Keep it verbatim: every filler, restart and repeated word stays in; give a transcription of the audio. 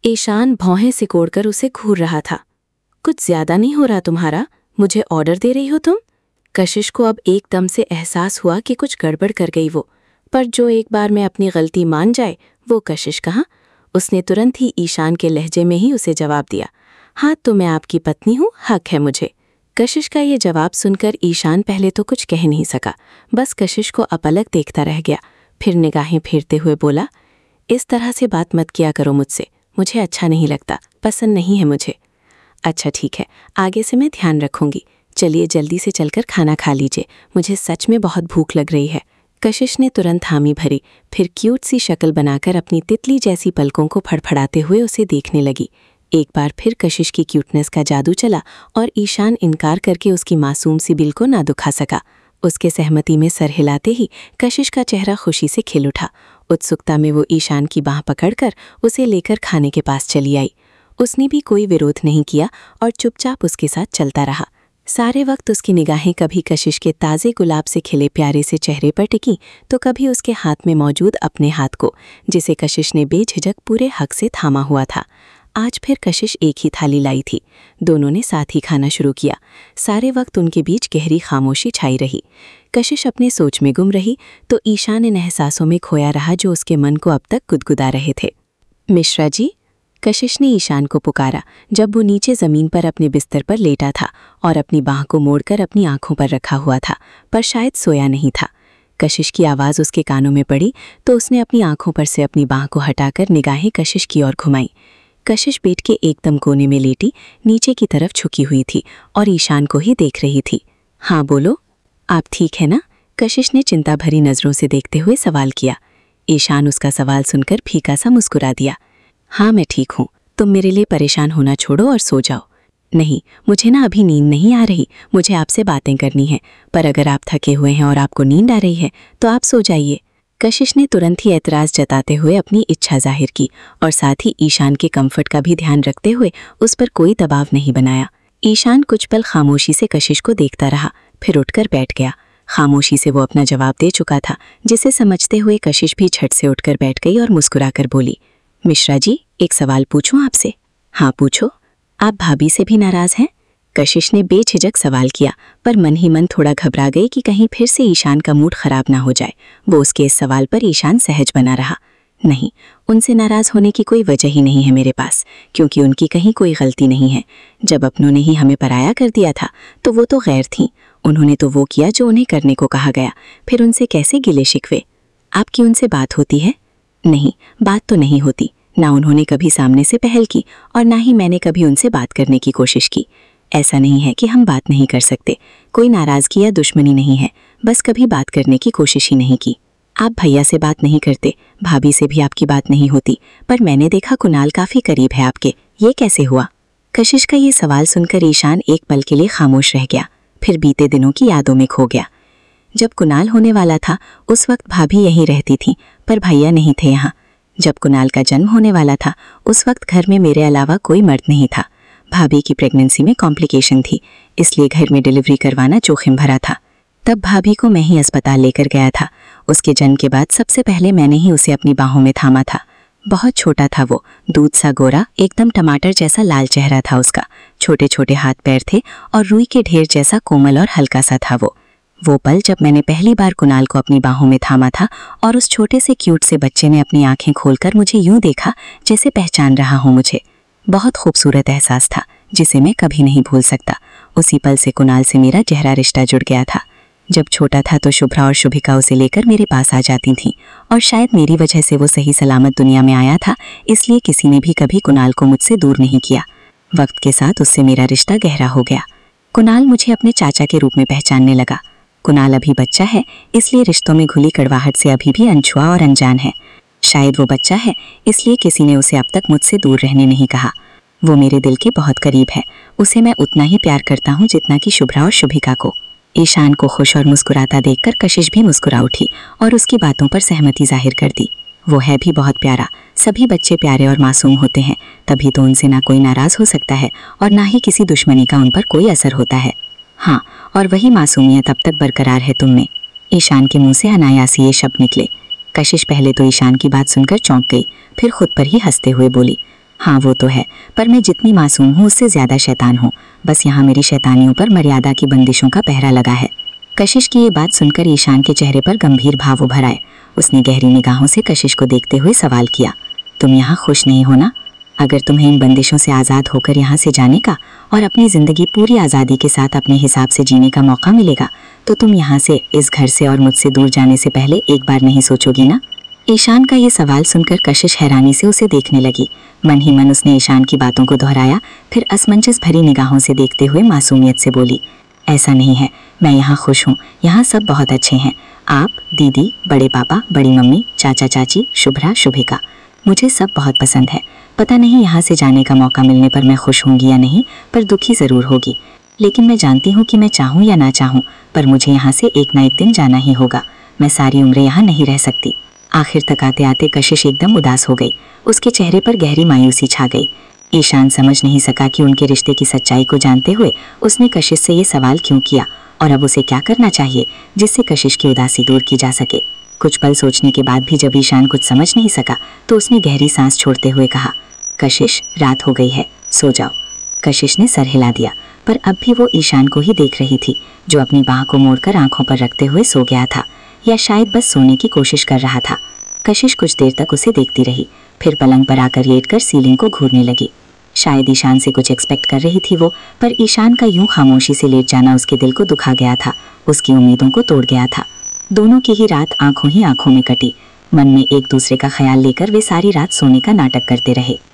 ईशान भौहें सिकोड़कर उसे घूर रहा था। कुछ ज्यादा नहीं हो रहा तुम्हारा? मुझे ऑर्डर दे रही हो तुम? कशिश को अब एकदम से एहसास हुआ कि कुछ गड़बड़ कर गई वो, पर जो एक बार में अपनी गलती मान जाए वो कशिश कहाँ। उसने तुरंत ही ईशान के लहजे में ही उसे जवाब दिया, हाँ तो मैं आपकी पत्नी हूँ, हक है मुझे। कशिश का ये जवाब सुनकर ईशान पहले तो कुछ कह नहीं सका, बस कशिश को अपलक देखता रह गया। फिर निगाहें फेरते हुए बोला, इस तरह से बात मत किया करो मुझसे, मुझे अच्छा नहीं लगता, पसंद नहीं है मुझे। अच्छा ठीक है, आगे से मैं ध्यान रखूंगी। चलिए जल्दी से चलकर खाना खा लीजिए, मुझे सच में बहुत भूख लग रही है। कशिश ने तुरंत हामी भरी, फिर क्यूट सी शक्ल बनाकर अपनी तितली जैसी पलकों को फड़फड़ाते हुए उसे देखने लगी। एक बार फिर कशिश की क्यूटनेस का जादू चला और ईशान इनकार करके उसकी मासूम सी दिल को ना दुखा सका। उसके सहमति में सर हिलाते ही कशिश का चेहरा खुशी से खिल उठा। उत्सुकता में वो ईशान की बाह पकड़कर उसे लेकर खाने के पास चली आई। उसने भी कोई विरोध नहीं किया और चुपचाप उसके साथ चलता रहा। सारे वक्त उसकी निगाहें कभी कशिश के ताज़े गुलाब से खिले प्यारे से चेहरे पर टिकी तो कभी उसके हाथ में मौजूद अपने हाथ को, जिसे कशिश ने बेझिझक पूरे हक से थामा हुआ था। आज फिर कशिश एक ही थाली लाई थी। दोनों ने साथ ही खाना शुरू किया। सारे वक्त उनके बीच गहरी खामोशी छाई रही। कशिश अपने सोच में गुम रही तो ईशान इन एहसासों में खोया रहा जो उसके मन को अब तक गुदगुदा रहे थे। मिश्रा जी, कशिश ने ईशान को पुकारा जब वो नीचे ज़मीन पर अपने बिस्तर पर लेटा था और अपनी बाह को मोड़कर अपनी आंखों पर रखा हुआ था, पर शायद सोया नहीं था। कशिश की आवाज़ उसके कानों में पड़ी तो उसने अपनी आंखों पर से अपनी बाह को हटाकर निगाहें कशिश की ओर घुमाई। कशिश बेड के एकदम कोने में लेटी नीचे की तरफ झुकी हुई थी और ईशान को ही देख रही थी। हाँ बोलो, आप ठीक है ना? कशिश ने चिंता भरी नज़रों से देखते हुए सवाल किया। ईशान उसका सवाल सुनकर फीका सा मुस्कुरा दिया। हाँ मैं ठीक हूँ, तुम मेरे लिए परेशान होना छोड़ो और सो जाओ। नहीं, मुझे ना अभी नींद नहीं आ रही, मुझे आपसे बातें करनी है, पर अगर आप थके हुए हैं और आपको नींद आ रही है तो आप सो जाइए। कशिश ने तुरंत ही ऐतराज़ जताते हुए अपनी इच्छा जाहिर की और साथ ही ईशान के कंफर्ट का भी ध्यान रखते हुए उस पर कोई दबाव नहीं बनाया। ईशान कुछ पल खामोशी से कशिश को देखता रहा, फिर उठकर बैठ गया। खामोशी से वो अपना जवाब दे चुका था, जिसे समझते हुए कशिश भी झट से उठकर बैठ गई और मुस्कुराकर बोली, मिश्रा जी एक सवाल पूछूं आपसे? हाँ पूछो। आप भाभी से भी नाराज़ हैं? कशिश ने बेझिझक सवाल किया, पर मन ही मन थोड़ा घबरा गई कि कहीं फिर से ईशान का मूड खराब ना हो जाए। वो उसके इस सवाल पर ईशान सहज बना रहा। नहीं, उनसे नाराज़ होने की कोई वजह ही नहीं है मेरे पास, क्योंकि उनकी कहीं कोई गलती नहीं है। जब अपनों ने ही हमें पराया कर दिया था तो वो तो गैर थीं, उन्होंने तो वो किया जो उन्हें करने को कहा गया, फिर उनसे कैसे गिले शिकवे? आपकी उनसे बात होती है? नहीं, बात तो नहीं होती, ना उन्होंने कभी सामने से पहल की और ना ही मैंने कभी उनसे बात करने की कोशिश की। ऐसा नहीं है कि हम बात नहीं कर सकते, कोई नाराज़गी या दुश्मनी नहीं है, बस कभी बात करने की कोशिश ही नहीं की। आप भैया से बात नहीं करते, भाभी से भी आपकी बात नहीं होती, पर मैंने देखा कुणाल काफ़ी करीब है आपके, ये कैसे हुआ? कशिश का ये सवाल सुनकर ईशान एक पल के लिए खामोश रह गया, फिर बीते दिनों की यादों में खो गया। जब कुणाल होने वाला था उस वक्त भाभी यहीं रहती थी, पर भैया नहीं थे यहाँ। जब कुणाल का जन्म होने वाला था उस वक्त घर में मेरे अलावा कोई मर्द नहीं था। भाभी की प्रेगनेंसी में कॉम्प्लिकेशन थी, इसलिए घर में डिलीवरी करवाना जोखिम भरा था। तब भाभी को मैं ही अस्पताल लेकर गया था। उसके जन्म के बाद सबसे पहले मैंने ही उसे अपनी बाहों में थामा था। बहुत छोटा था वो, दूध सा गोरा, एकदम टमाटर जैसा लाल चेहरा था उसका, छोटे छोटे हाथ पैर थे और रुई के ढेर जैसा कोमल और हल्का सा था वो। वो पल जब मैंने पहली बार कुणाल को अपनी बाहों में थामा था और उस छोटे से क्यूट से बच्चे ने अपनी आंखें खोलकर मुझे यूं देखा जैसे पहचान रहा हो मुझे। बहुत खूबसूरत एहसास था जिसे मैं कभी नहीं भूल सकता। उसी पल से कुणाल से मेरा गहरा रिश्ता जुड़ गया था। जब छोटा था तो शुभ्रा और शुभिका उसे लेकर मेरे पास आ जाती थीं और शायद मेरी वजह से वो सही सलामत दुनिया में आया था, इसलिए किसी ने भी कभी कुणाल को मुझसे दूर नहीं किया। वक्त के साथ उससे मेरा रिश्ता गहरा हो गया। कुणाल मुझे अपने चाचा के रूप में पहचानने लगा। कुणाल अभी बच्चा है, इसलिए रिश्तों में घुली कड़वाहट से अभी भी अनछुआ और अनजान है। शायद वो बच्चा है, इसलिए किसी ने उसे अब तक मुझसे दूर रहने नहीं कहा। वो मेरे दिल के बहुत करीब है, उसे मैं उतना ही प्यार करता हूँ जितना कि शुभ्रा और शुभिका को। ईशान को खुश और मुस्कुराता देखकर कशिश भी मुस्कुरा उठी और उसकी बातों पर सहमति जाहिर कर दी। वो है भी बहुत प्यारा। सभी बच्चे प्यारे और मासूम होते हैं, तभी तो उनसे ना कोई नाराज़ हो सकता है और ना ही किसी दुश्मनी का उन पर कोई असर होता है। हाँ, और वही मासूमियत अब तक बरकरार है तुम में। ईशान के मुंह से अनायासी ये शब्द निकले। कशिश पहले तो ईशान की बात सुनकर चौंक गई, फिर खुद पर ही हंसते हुए बोली, हाँ वो तो है, पर मैं जितनी मासूम हूँ उससे ज्यादा शैतान हूँ। बस यहाँ मेरी शैतानियों पर मर्यादा की बंदिशों का पहरा लगा है। कशिश की ये बात सुनकर ईशान के चेहरे पर गंभीर भाव उभर आए। उसने गहरी निगाहों से कशिश को देखते हुए सवाल किया, तुम यहाँ खुश नहीं हो ना? अगर तुम्हें इन बंदिशों से आज़ाद होकर यहाँ से जाने का और अपनी ज़िंदगी पूरी आज़ादी के साथ अपने हिसाब से जीने का मौका मिलेगा तो तुम यहाँ से, इस घर से और मुझसे दूर जाने से पहले एक बार नहीं सोचोगी ना? ईशान का ये सवाल सुनकर कशिश हैरानी से उसे देखने लगी। मन ही मन उसने ईशान की बातों को दोहराया, फिर असमंजस भरी निगाहों से देखते हुए मासूमियत से बोली, ऐसा नहीं है, मैं यहाँ खुश हूँ, यहाँ सब बहुत अच्छे हैं। आप, दीदी, बड़े पापा, बड़ी मम्मी, चाचा चाची, शुभ्रा, शुभिका, मुझे सब बहुत पसंद है। पता नहीं यहाँ से जाने का मौका मिलने पर मैं खुश होंगी या नहीं, पर दुखी ज़रूर होगी। लेकिन मैं जानती हूँ कि मैं चाहूँ या ना चाहूँ, पर मुझे यहाँ से एक ना एक दिन जाना ही होगा। मैं सारी उम्र यहाँ नहीं रह सकती। आखिर तक आते आते कशिश एकदम उदास हो गई। उसके चेहरे पर गहरी मायूसी छा गई। ईशान समझ नहीं सका कि उनके रिश्ते की सच्चाई को जानते हुए उसने कशिश से ये सवाल क्यों किया और अब उसे क्या करना चाहिए जिससे कशिश की उदासी दूर की जा सके। कुछ पल सोचने के बाद भी जब ईशान कुछ समझ नहीं सका तो उसने गहरी सांस छोड़ते हुए कहा, कशिश, रात हो गई है, सो जाओ। कशिश ने सर हिला दिया, पर अब भी वो ईशान को ही देख रही थी, जो अपनी बाह को मोड़कर आंखों पर रखते हुए सो गया था, या शायद बस सोने की कोशिश कर रहा था। कशिश कुछ देर तक उसे देखती रही, फिर पलंग पर आकर लेटकर सीलिंग को घूरने लगी। शायद ईशान से कुछ एक्सपेक्ट कर रही थी वो, पर ईशान का यूं खामोशी से लेट जाना उसके दिल को दुखा गया था, उसकी उम्मीदों को तोड़ गया था। दोनों की ही रात आंखों ही आंखों में कटी। मन में एक दूसरे का ख्याल लेकर वे सारी रात सोने का नाटक करते रहे।